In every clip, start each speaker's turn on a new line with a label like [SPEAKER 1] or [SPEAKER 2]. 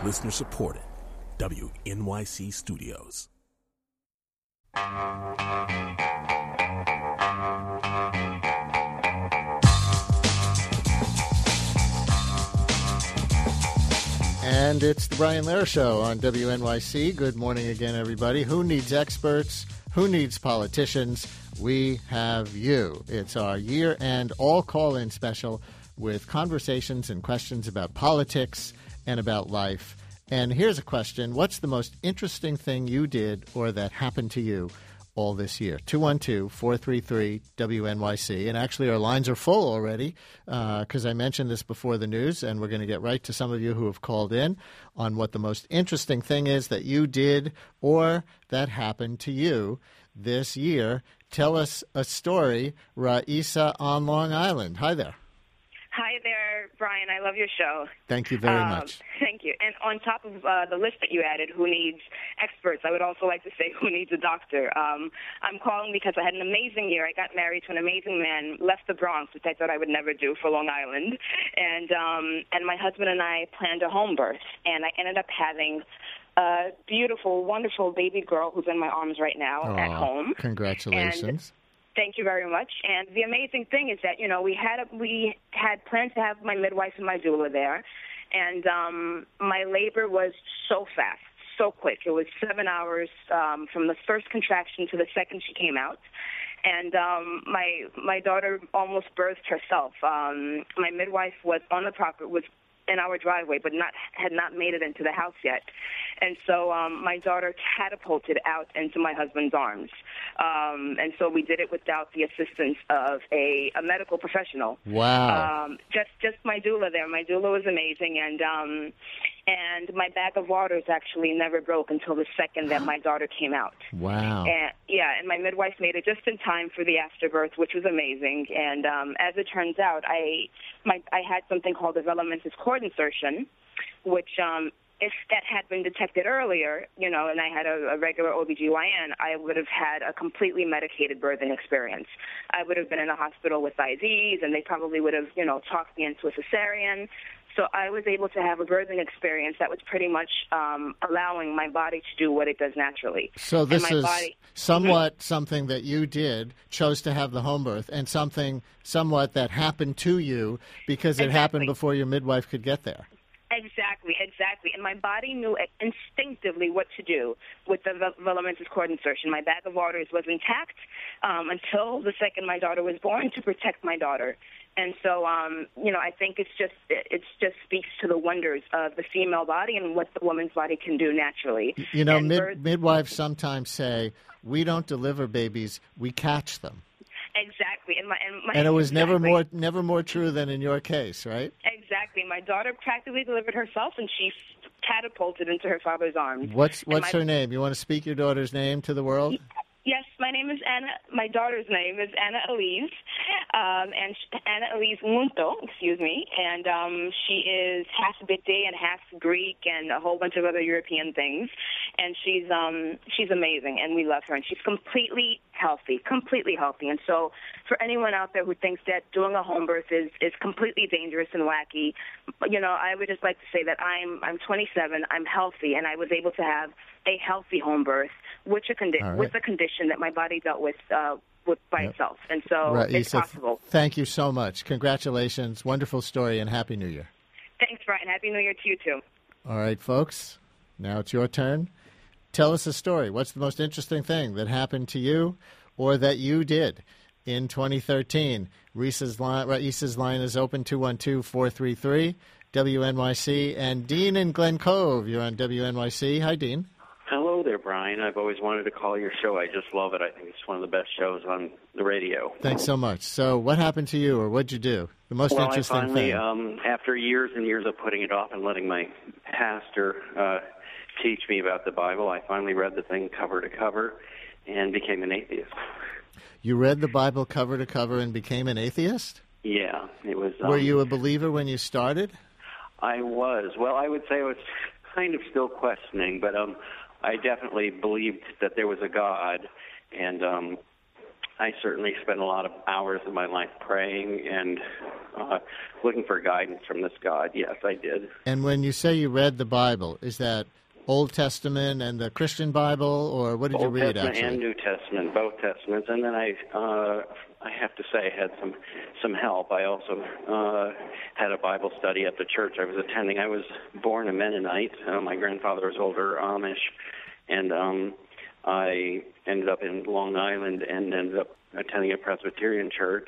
[SPEAKER 1] Listener supported. WNYC Studios.
[SPEAKER 2] And it's the Brian Lehrer Show on WNYC. Good morning again, everybody. Who needs experts? Who needs politicians? We have you. It's our year-end all-call-in special with conversations and questions about politics and about life. And here's a question. What's the most interesting thing you did or that happened to you all this year? 212-433-WNYC. And actually, our lines are full already because I mentioned this before the news, and we're going to get right to some of you who have called in on what the most interesting thing is that you did or that happened to you this year. Tell us a story, Raisa on Long Island. Hi there.
[SPEAKER 3] Hi there, Brian. I love your show.
[SPEAKER 2] Thank you very much.
[SPEAKER 3] Thank you. And on top of the list that you added, who needs experts, I would also like to say who needs a doctor. I'm calling because I had an amazing year. I got married to an amazing man, left the Bronx, which I thought I would never do, for Long Island. And my husband and I planned a home birth, and I ended up having a beautiful, wonderful baby girl who's in my arms right now at home.
[SPEAKER 2] Congratulations.
[SPEAKER 3] Thank you very much. And the amazing thing is that, you know, we had planned to have my midwife and my doula there, and my labor was so fast, so quick. It was 7 hours from the first contraction to the second she came out. And my daughter almost birthed herself. My midwife was on the property, was in our driveway, but had not made it into the house yet. And so my daughter catapulted out into my husband's arms. And so we did it without the assistance of a medical professional.
[SPEAKER 2] Wow.
[SPEAKER 3] Just my doula there. My doula was amazing, and my bag of waters actually never broke until the second that my daughter came out.
[SPEAKER 2] Wow.
[SPEAKER 3] And my midwife made it just in time for the afterbirth, which was amazing. And as it turns out, I had something called developmental cord insertion, which if that had been detected earlier, you know, and I had a regular OBGYN, I would have had a completely medicated birthing experience. I would have been in a hospital with IVs, and they probably would have, you know, talked me into a cesarean. So I was able to have a birthing experience that was pretty much allowing my body to do what it does naturally.
[SPEAKER 2] So this is somewhat something that you did, chose to have the home birth, and something somewhat that happened to you because it happened before your midwife could get there.
[SPEAKER 3] Exactly. And my body knew instinctively what to do with the developmental cord insertion. My bag of waters was intact until the second my daughter was born to protect my daughter. And so, you know, I think it just speaks to the wonders of the female body and what the woman's body can do naturally.
[SPEAKER 2] You know, midwives sometimes say, we don't deliver babies, we catch them.
[SPEAKER 3] Exactly.
[SPEAKER 2] And it was never more true than in your case, right?
[SPEAKER 3] Exactly. My daughter practically delivered herself, and she catapulted into her father's arms.
[SPEAKER 2] What's her name? You want to speak your daughter's name to the world?
[SPEAKER 3] Yes, my name is Anna. My daughter's name is Anna Elise, and Anna Elise Munto, and she is half Bite and half Greek and a whole bunch of other European things, and she's amazing, and we love her, and she's completely healthy. And so for anyone out there who thinks that doing a home birth is completely dangerous and wacky, you know, I would just like to say that I'm 27, I'm healthy, and I was able to have a healthy home birth with the condition that my body dealt with by itself. And so it's possible.
[SPEAKER 2] Thank you so much. Congratulations. Wonderful story, and Happy New Year.
[SPEAKER 3] Thanks, Brian. Happy New Year to you, too.
[SPEAKER 2] All right, folks. Now it's your turn. Tell us a story. What's the most interesting thing that happened to you or that you did in 2013? Raisa's line is open, 212-433-WNYC. And Dean in Glen Cove, you're on WNYC. Hi, Dean.
[SPEAKER 4] Hello there, Brian. I've always wanted to call your show. I just love it. I think it's one of the best shows on the radio.
[SPEAKER 2] Thanks so much. So what happened to you, or what'd you do? The most interesting thing.
[SPEAKER 4] After years and years of putting it off and letting my pastor teach me about the Bible, I finally read the thing cover to cover and became an atheist.
[SPEAKER 2] You read the Bible cover to cover and became an atheist?
[SPEAKER 4] Yeah. It was.
[SPEAKER 2] Were you a believer when you started?
[SPEAKER 4] I was. Well, I would say I was kind of still questioning, but I definitely believed that there was a God, and I certainly spent a lot of hours of my life praying and looking for guidance from this God. Yes, I did.
[SPEAKER 2] And when you say you read the Bible, is that Old Testament and the Christian Bible, or what did you read,
[SPEAKER 4] Old Testament
[SPEAKER 2] actually?
[SPEAKER 4] and New Testament, both Testaments. And then I have to say I had some help. I also had a Bible study at the church I was attending. I was born a Mennonite. My grandfather was older Amish, and I ended up in Long Island and ended up attending a Presbyterian church.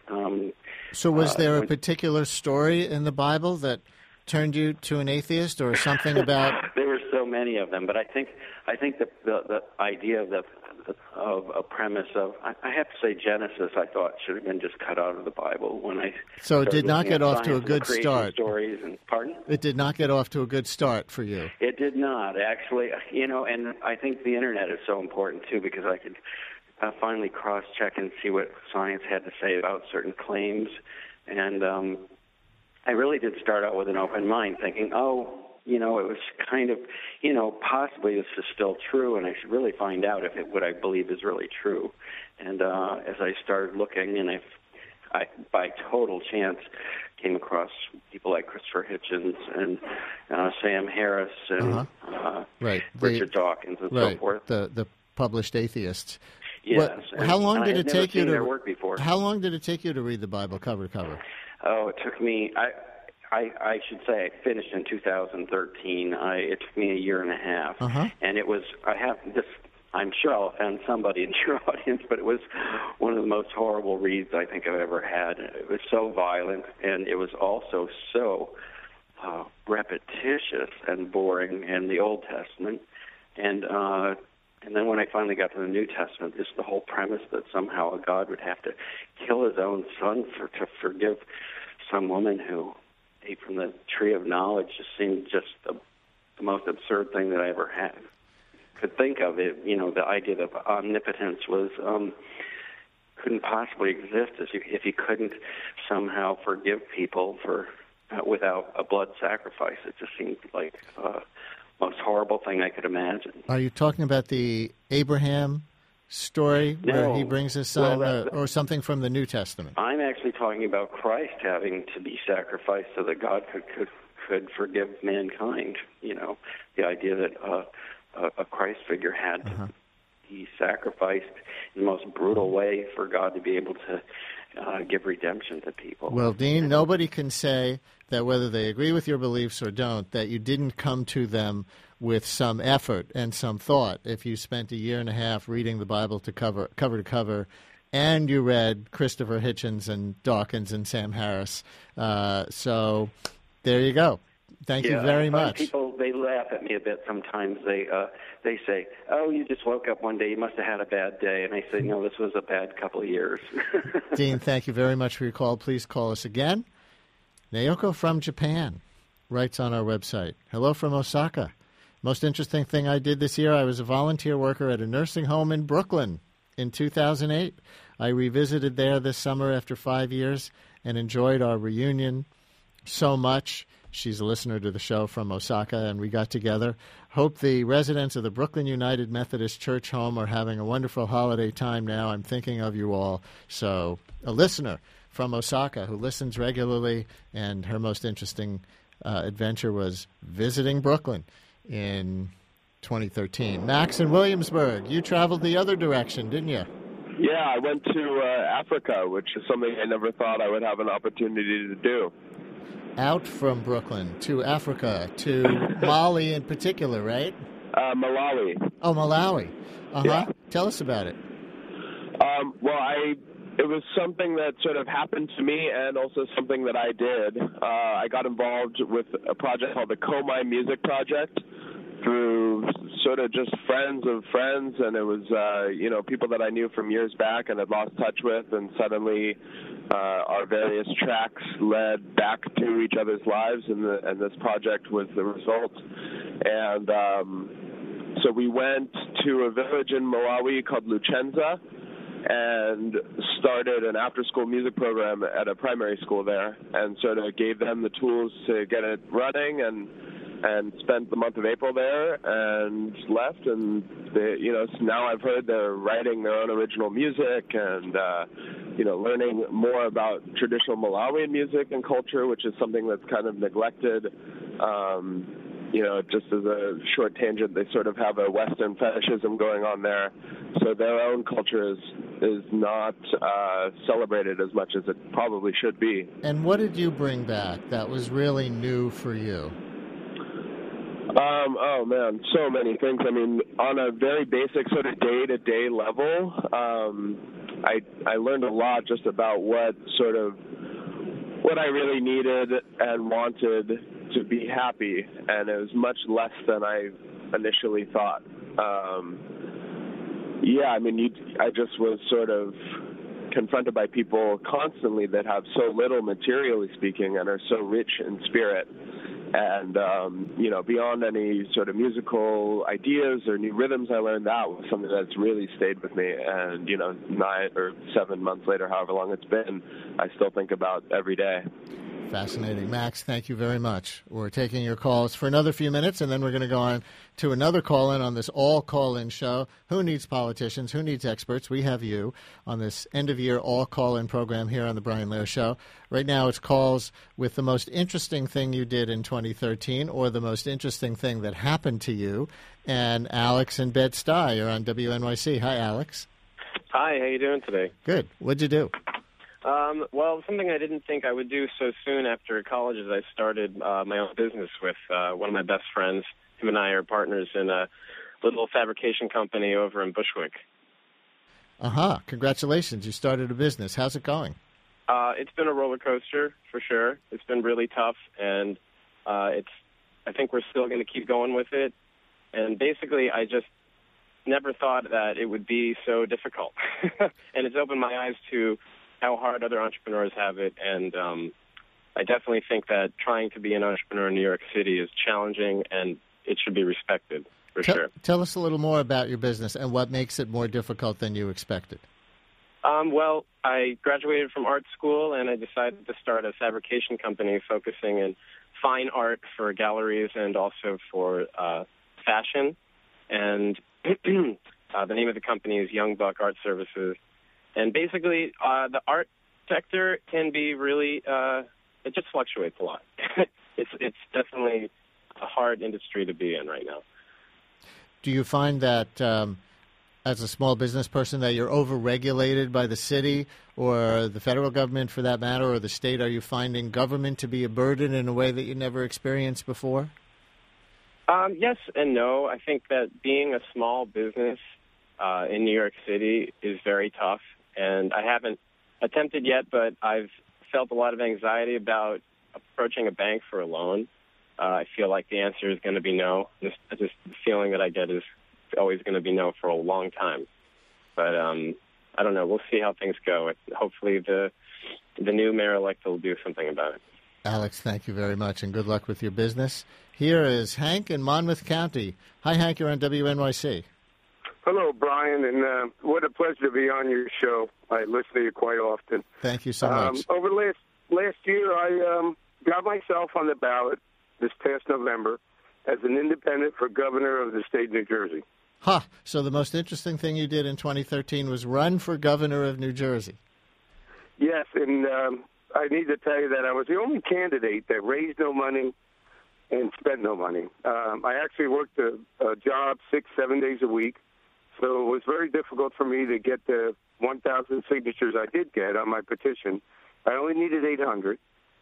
[SPEAKER 2] So was there a particular story in the Bible that turned you to an atheist, or something about...
[SPEAKER 4] There were so many of them, but I think the idea of a premise of, I have to say Genesis, I thought should have been just cut out of the Bible when I...
[SPEAKER 2] So it did not get off to a good start.
[SPEAKER 4] Stories and, pardon?
[SPEAKER 2] It did not get off to a good start for you.
[SPEAKER 4] It did not, actually. And I think the Internet is so important, too, because I could finally cross-check and see what science had to say about certain claims. And I really did start out with an open mind, thinking, it was kind of, possibly this is still true, and I should really find out if what I believe is really true. And as I started looking, and I by total chance, came across people like Christopher Hitchens and Sam Harris and Richard Dawkins and so forth.
[SPEAKER 2] The published atheists.
[SPEAKER 4] Yes.
[SPEAKER 2] How long did it take you to?
[SPEAKER 4] Their work before.
[SPEAKER 2] How long did it take you to read the Bible cover to cover?
[SPEAKER 4] Oh, it took me. I should say I finished in 2013. It took me a year and a half, and it was. I'm sure I'll offend somebody in your audience, but it was one of the most horrible reads I think I've ever had. It was so violent, and it was also so repetitious and boring in the Old Testament, and then when I finally got to the New Testament, just the whole premise that somehow a God would have to kill his own son to forgive some woman who ate from the tree of knowledge just seemed just the most absurd thing that I ever could think of. It, the idea of omnipotence was couldn't possibly exist if you couldn't somehow forgive people without a blood sacrifice. It just seemed like most horrible thing I could imagine.
[SPEAKER 2] Are you talking about the Abraham story where he brings his son, or something from the New Testament?
[SPEAKER 4] I'm actually talking about Christ having to be sacrificed so that God could forgive mankind. The idea that a Christ figure had to be sacrificed in the most brutal way for God to be able to give redemption to people.
[SPEAKER 2] Well, Dean, nobody can say that whether they agree with your beliefs or don't, that you didn't come to them with some effort and some thought. If you spent a year and a half reading the Bible to cover to cover, and you read Christopher Hitchens and Dawkins and Sam Harris. So there you go. Thank you very much.
[SPEAKER 4] People, they laugh at me a bit sometimes. They say, "Oh, you just woke up one day. You must have had a bad day." And I say, "No, this was a bad couple of years."
[SPEAKER 2] Dean, thank you very much for your call. Please call us again. Naoko from Japan writes on our website, "Hello from Osaka. Most interesting thing I did this year, I was a volunteer worker at a nursing home in Brooklyn in 2008. I revisited there this summer after 5 years and enjoyed our reunion so much." She's a listener to the show from Osaka, and we got together. Hope the residents of the Brooklyn United Methodist Church home are having a wonderful holiday time now. I'm thinking of you all. So a listener from Osaka who listens regularly, and her most interesting adventure was visiting Brooklyn in 2013. Max in Williamsburg, you traveled the other direction, didn't you?
[SPEAKER 5] Yeah, I went to Africa, which is something I never thought I would have an opportunity to do.
[SPEAKER 2] Out from Brooklyn to Africa, to Mali in particular, right?
[SPEAKER 5] Malawi.
[SPEAKER 2] Oh, Malawi.
[SPEAKER 5] Yeah.
[SPEAKER 2] Tell us about it.
[SPEAKER 5] It was something that sort of happened to me, and also something that I did. I got involved with a project called the Komai Music Project through sort of just friends of friends, and it was people that I knew from years back and had lost touch with, and suddenly our various tracks led back to each other's lives, and this project was the result. And so we went to a village in Malawi called Luchenza and started an after-school music program at a primary school there, and sort of gave them the tools to get it running. And and spent the month of April there and left. And so now I've heard they're writing their own original music and learning more about traditional Malawian music and culture, which is something that's kind of neglected. Just as a short tangent, they sort of have a Western fetishism going on there. So their own culture is not celebrated as much as it probably should be.
[SPEAKER 2] And what did you bring back that was really new for you?
[SPEAKER 5] Oh, man, so many things. I mean, on a very basic sort of day-to-day level, I learned a lot just about what I really needed and wanted to be happy, and it was much less than I initially thought. I just was sort of confronted by people constantly that have so little, materially speaking, and are so rich in spirit. And, beyond any sort of musical ideas or new rhythms I learned, that was something that's really stayed with me. And, 9 or 7 months later, however long it's been, I still think about every day.
[SPEAKER 2] Fascinating. Max, thank you very much. We're taking your calls for another few minutes, and then we're going to go on to another call-in on this all-call-in show. Who needs politicians? Who needs experts? We have you on this end-of-year all-call-in program here on The Brian Lehrer Show. Right now it's calls with the most interesting thing you did in 2013 or the most interesting thing that happened to you. And Alex in Bed-Stuy are on WNYC. Hi, Alex.
[SPEAKER 6] Hi, how you doing today?
[SPEAKER 2] Good. What'd you do?
[SPEAKER 6] Well, something I didn't think I would do so soon after college is I started my own business with one of my best friends. Him and I are partners in a little fabrication company over in Bushwick.
[SPEAKER 2] Congratulations. You started a business. How's it going?
[SPEAKER 6] It's been a roller coaster, for sure. It's been really tough, and I think we're still going to keep going with it. And basically, I just never thought that it would be so difficult. And it's opened my eyes to how hard other entrepreneurs have it, and I definitely think that trying to be an entrepreneur in New York City is challenging, and it should be respected, for sure.
[SPEAKER 2] Tell us a little more about your business and what makes it more difficult than you expected.
[SPEAKER 6] Well, I graduated from art school, and I decided to start a fabrication company focusing in fine art for galleries and also for fashion. And the name of the company is Young Buck Art Services. And basically, the art sector can be really, it just fluctuates a lot. It's definitely a hard industry to be in right now.
[SPEAKER 2] Do you find that as a small business person that you're over-regulated by the city or the federal government for that matter, or the state? Are you finding government to be a burden in a way that you never experienced before?
[SPEAKER 6] Yes and no. I think that being a small business in New York City is very tough. And I haven't attempted yet, but I've felt a lot of anxiety about approaching a bank for a loan. I feel like the answer is going to be no. Just the feeling that I get is always going to be no for a long time. But I don't know. We'll see how things go. Hopefully the new mayor-elect will do something about it.
[SPEAKER 2] Alex, thank you very much, and good luck with your business. Here is Hank in Monmouth County. Hi, Hank. You're on WNYC.
[SPEAKER 7] Hello, Brian, and what a pleasure to be on your show. I listen to you quite often.
[SPEAKER 2] Thank you so much.
[SPEAKER 7] Over last year, I got myself on the ballot this past November as an independent for governor of the state of New Jersey.
[SPEAKER 2] So the most interesting thing you did in 2013 was run for governor of New Jersey.
[SPEAKER 7] Yes, and I need to tell you that I was the only candidate that raised no money and spent no money. I actually worked a job 6-7 days a week. So it was very difficult for me to get the 1,000 signatures I did get on my petition. I only needed 800.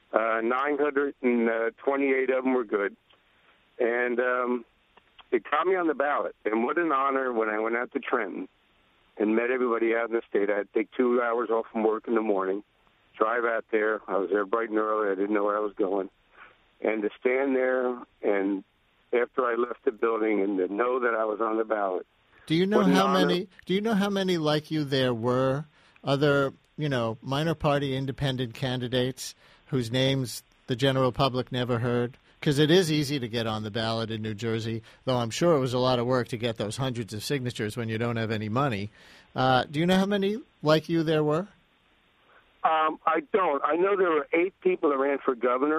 [SPEAKER 7] 928 of them were good. And it got me on the ballot. And what an honor when I went out to Trenton and met everybody out in the state. I had to take 2 hours off from work in the morning, drive out there. I was there bright and early. I didn't know where I was going. And to stand there and after I left the building and to know that I was on the ballot.
[SPEAKER 2] Do you know how many? Do you know how many like you there were? Other, minor party independent candidates whose names the general public never heard? Because it is easy to get on the ballot in New Jersey, though I'm sure it was a lot of work to get those hundreds of signatures when you don't have any money. Do you know how many like you there were?
[SPEAKER 7] I don't. I know there were 8 people that ran for governor,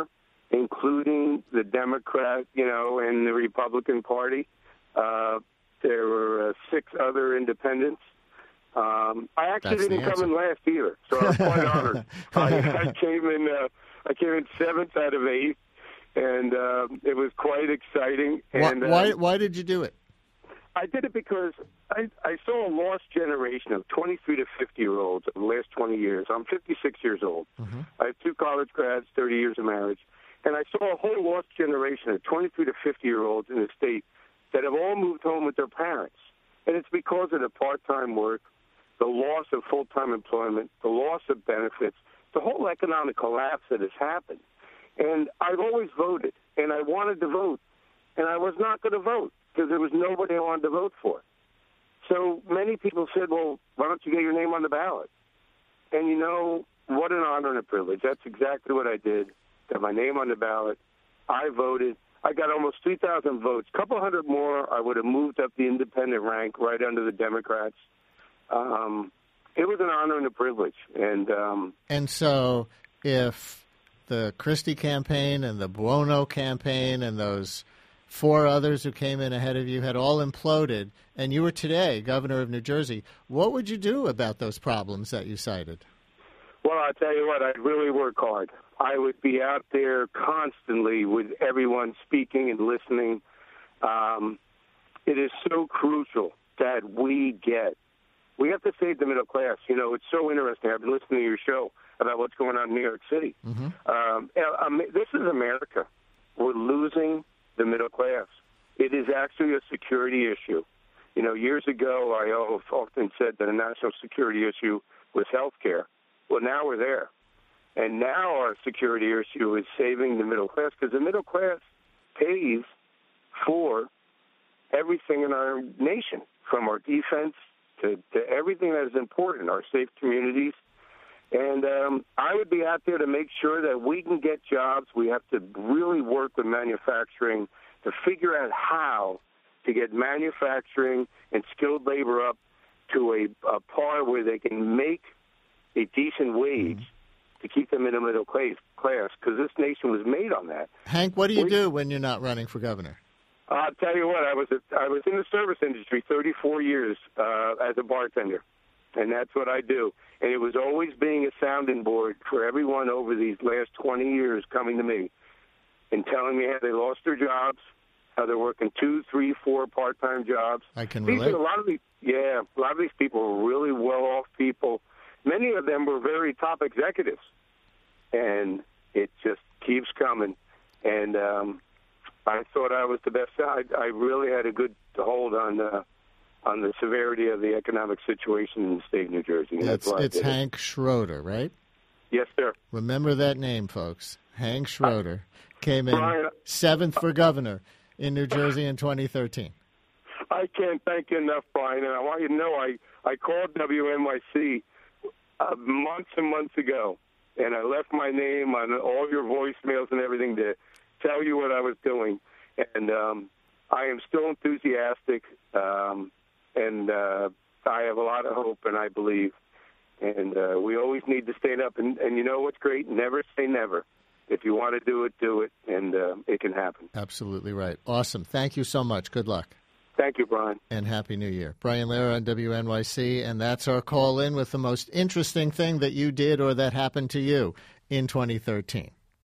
[SPEAKER 7] including the Democrat, and the Republican Party. There were 6 other independents. I actually didn't come in last either, so I'm quite honored. I came in 7th out of 8, and it was quite exciting. And
[SPEAKER 2] why did you do it?
[SPEAKER 7] I did it because I saw a lost generation of 23 to 50-year-olds over the last 20 years. I'm 56 years old. Mm-hmm. I have 2 college grads, 30 years of marriage. And I saw a whole lost generation of 23 to 50-year-olds in the state that have all moved home with their parents. And it's because of the part-time work, the loss of full-time employment, the loss of benefits, the whole economic collapse that has happened. And I've always voted, and I wanted to vote, and I was not going to vote because there was nobody I wanted to vote for. So many people said, well, why don't you get your name on the ballot? And what an honor and a privilege. That's exactly what I did. Got my name on the ballot. I voted. I got almost 3,000 votes. A couple hundred more, I would have moved up the independent rank right under the Democrats. It was an honor and a privilege. And
[SPEAKER 2] so if the Christie campaign and the Buono campaign and those 4 others who came in ahead of you had all imploded, and you were today governor of New Jersey, what would you do about those problems that you cited?
[SPEAKER 7] Well, I'll tell you what, I'd really work hard. I would be out there constantly with everyone speaking and listening. It is so crucial that we have to save the middle class. It's so interesting. I've been listening to your show about what's going on in New York City. Mm-hmm. This is America. We're losing the middle class. It is actually a security issue. Years ago, I often said that a national security issue was health care. Well, now we're there. And now our security issue is saving the middle class, because the middle class pays for everything in our nation, from our defense to everything that is important, our safe communities. And I would be out there to make sure that we can get jobs. We have to really work with manufacturing to figure out how to get manufacturing and skilled labor up to a par where they can make a decent wage to keep them in the middle class, because this nation was made on that.
[SPEAKER 2] Hank, what do you do when you're not running for governor?
[SPEAKER 7] I'll tell you what, I was in the service industry 34 years as a bartender, and that's what I do. And it was always being a sounding board for everyone over these last 20 years coming to me and telling me how they lost their jobs, how they're working 2, 3, 4 part-time jobs.
[SPEAKER 2] I can relate.
[SPEAKER 7] A lot of these people were really well-off people. Many of them were very top executives, and it just keeps coming. And I thought I was the best. I really had a good hold on the severity of the economic situation in the state of New Jersey.
[SPEAKER 2] It's Hank Schroeder, right?
[SPEAKER 7] Yes, sir.
[SPEAKER 2] Remember that name, folks. Hank Schroeder came in 7th for governor in New Jersey in 2013.
[SPEAKER 7] I can't thank you enough, Brian. And I want you to know I called WNYC months and months ago, and I left my name on all your voicemails and everything to tell you what I was doing. And I am still enthusiastic, and I have a lot of hope, and I believe. And we always need to stand up. And you know what's great? Never say never. If you want to do it, and it can happen.
[SPEAKER 2] Absolutely right. Awesome. Thank you so much. Good luck.
[SPEAKER 7] Thank you, Brian.
[SPEAKER 2] And Happy New Year. Brian Lehrer on WNYC, and that's our call in with the most interesting thing that you did or that happened to you in 2013.